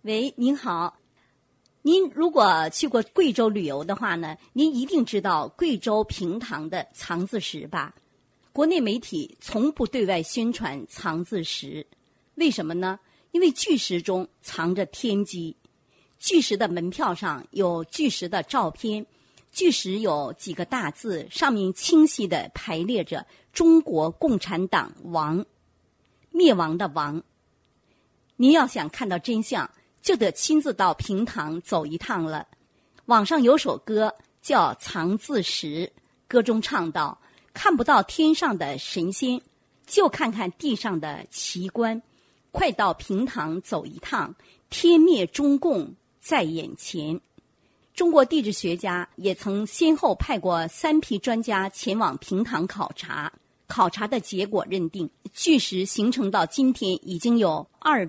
喂，您好。您如果去过贵州旅游的话呢，您一定知道贵州平塘的藏字石吧？国内媒体从不对外宣传藏字石，为什么呢？因为巨石中藏着天机。巨石的门票上有巨石的照片，巨石有几个大字，上面清晰地排列着中国共产党亡，灭亡的亡。您要想看到真相，就得亲自到平塘走一趟了。网上有首歌叫《藏字石》，歌中唱道：看不到天上的神仙，就看看地上的奇观。快到平塘走一趟，天灭中共在眼前。中国地质学家也曾先后派过3批专家前往平塘考察，考察的结果认定，巨石形成到今天已经有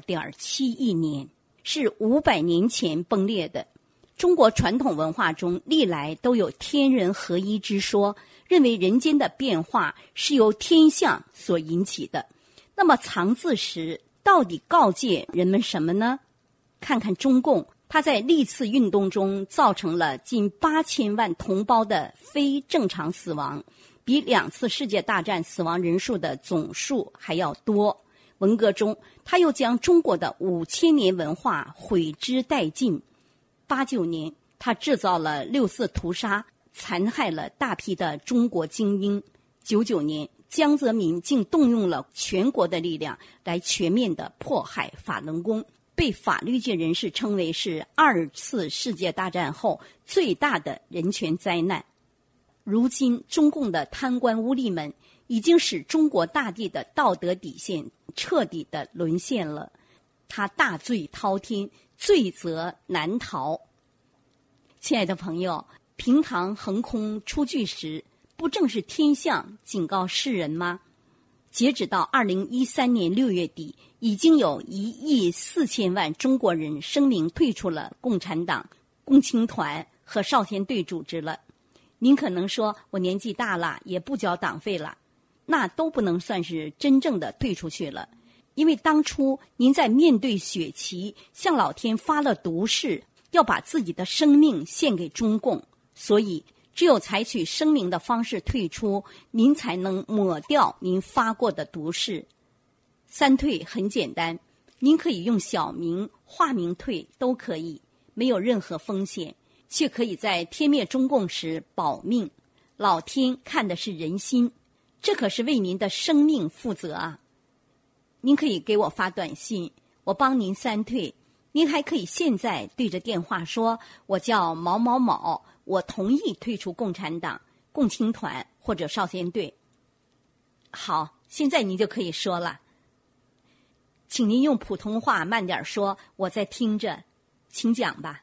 2.7 亿年，是500年前崩裂的。中国传统文化中历来都有天人合一之说，认为人间的变化是由天象所引起的。那么藏字石到底告诫人们什么呢？看看中共，它在历次运动中造成了近8000万同胞的非正常死亡，比2次世界大战死亡人数的总数还要多。文革中，他又将中国的5000年文化毁之殆尽。89年，他制造了6四屠杀，残害了大批的中国精英。99年，江泽民竟动用了全国的力量来全面的迫害法轮功，被法律界人士称为是2次世界大战后最大的人权灾难。如今，中共的贪官污吏们已经使中国大地的道德底线彻底的沦陷了，他大罪滔天，罪责难逃。亲爱的朋友，平塘横空出巨石，不正是天象警告世人吗？截止到2013年6月底，已经有1亿4千万中国人声明退出了共产党、共青团和少先队组织了。您可能说，我年纪大了，也不交党费了，那都不能算是真正的退出去了。因为当初您在面对血旗，向老天发了毒誓，要把自己的生命献给中共，所以只有采取声明的方式退出，您才能抹掉您发过的毒誓。3退很简单，您可以用小名、化名退都可以，没有任何风险，却可以在天灭中共时保命。老天看的是人心，这可是为您的生命负责啊！您可以给我发短信，我帮您3退。您还可以现在对着电话说，我叫某某某，我同意退出共产党、共青团或者少先队。好，现在您就可以说了。请您用普通话慢点说，我在听着，请讲吧。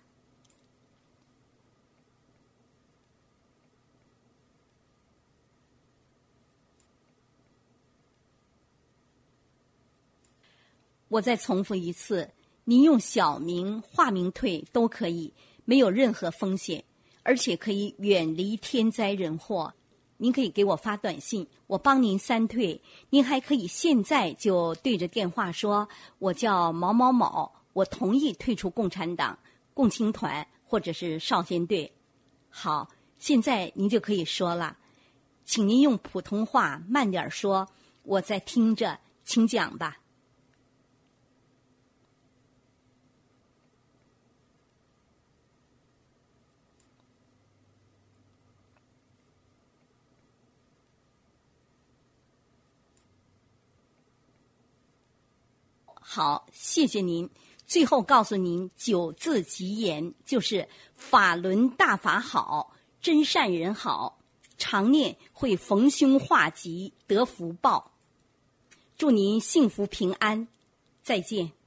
我再重复一次，您用小名、化名退都可以，没有任何风险，而且可以远离天灾人祸。您可以给我发短信，我帮您3退。您还可以现在就对着电话说，我叫某某某，我同意退出共产党、共青团或者是少先队。好，现在您就可以说了。请您用普通话慢点说，我在听着，请讲吧。好，谢谢您。最后告诉您9字吉言，就是法轮大法好，真善人好，常念会逢凶化吉，得福报。祝您幸福平安，再见。